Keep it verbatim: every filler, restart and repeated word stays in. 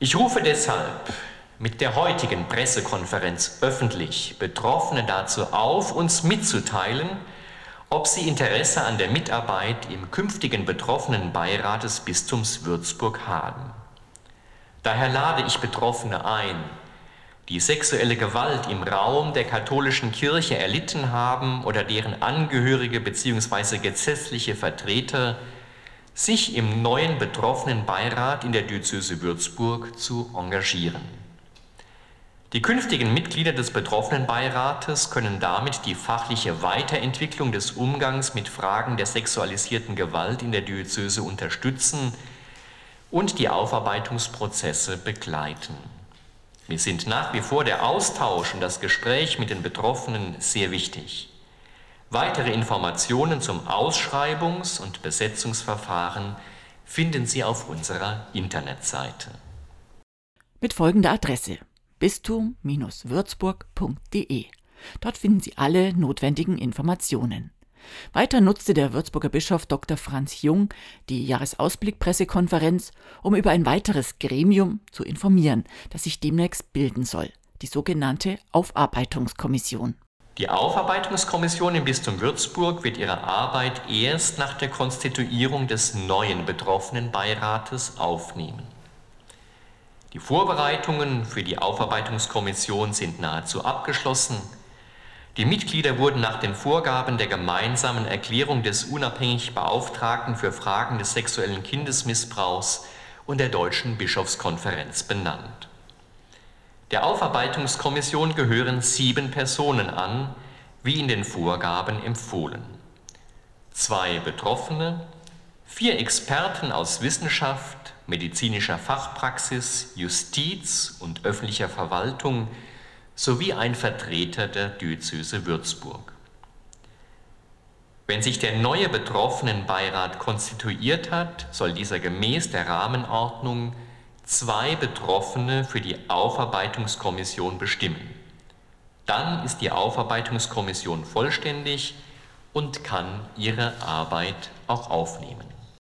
Ich rufe deshalb mit der heutigen Pressekonferenz öffentlich Betroffene dazu auf, uns mitzuteilen, ob sie Interesse an der Mitarbeit im künftigen Betroffenenbeirat des Bistums Würzburg haben. Daher lade ich Betroffene ein, die sexuelle Gewalt im Raum der katholischen Kirche erlitten haben oder deren Angehörige bzw. gesetzliche Vertreter, sich im neuen Betroffenenbeirat in der Diözese Würzburg zu engagieren. Die künftigen Mitglieder des Betroffenenbeirates können damit die fachliche Weiterentwicklung des Umgangs mit Fragen der sexualisierten Gewalt in der Diözese unterstützen und die Aufarbeitungsprozesse begleiten. Mir sind nach wie vor der Austausch und das Gespräch mit den Betroffenen sehr wichtig. Weitere Informationen zum Ausschreibungs- und Besetzungsverfahren finden Sie auf unserer Internetseite. Mit folgender Adresse: bistum Bindestrich würzburg punkt de. Dort finden Sie alle notwendigen Informationen. Weiter nutzte der Würzburger Bischof Doktor Franz Jung die Jahresausblick-Pressekonferenz, um über ein weiteres Gremium zu informieren, das sich demnächst bilden soll, die sogenannte Aufarbeitungskommission. Die Aufarbeitungskommission im Bistum Würzburg wird ihre Arbeit erst nach der Konstituierung des neuen Betroffenenbeirates aufnehmen. Die Vorbereitungen für die Aufarbeitungskommission sind nahezu abgeschlossen. Die Mitglieder wurden nach den Vorgaben der gemeinsamen Erklärung des unabhängig Beauftragten für Fragen des sexuellen Kindesmissbrauchs und der Deutschen Bischofskonferenz benannt. Der Aufarbeitungskommission gehören sieben Personen an, wie in den Vorgaben empfohlen. Zwei Betroffene, vier Experten aus Wissenschaft, medizinischer Fachpraxis, Justiz und öffentlicher Verwaltung sowie ein Vertreter der Diözese Würzburg. Wenn sich der neue Betroffenenbeirat konstituiert hat, soll dieser gemäß der Rahmenordnung zwei Betroffene für die Aufarbeitungskommission bestimmen. Dann ist die Aufarbeitungskommission vollständig und kann ihre Arbeit auch aufnehmen.